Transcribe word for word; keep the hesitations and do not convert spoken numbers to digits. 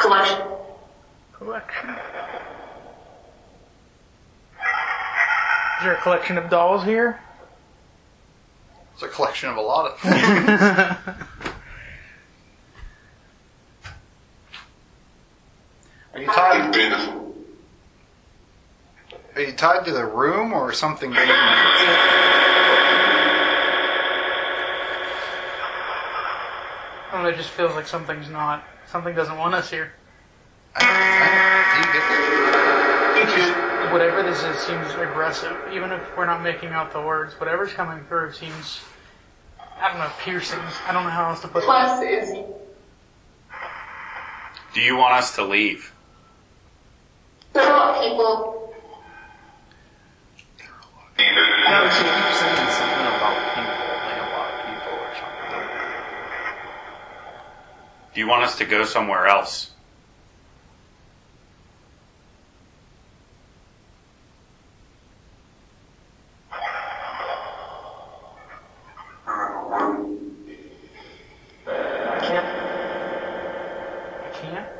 collection. Collection. Is there a collection of dolls here? It's a collection of a lot of things. Are you tied? Are you tied to the room or something? Being I don't know, it just feels like something's not, something doesn't want us here. I don't, I don't, do you get that? Whatever this is seems aggressive, even if we're not making out the words. Whatever's coming through seems, I don't know, piercing. I don't know how else to put it. Plus is Do you want us to leave? there are a lot of people. No, she keeps saying something about people, like a lot of people or something. Do you want us to go somewhere else? I can't. I can't.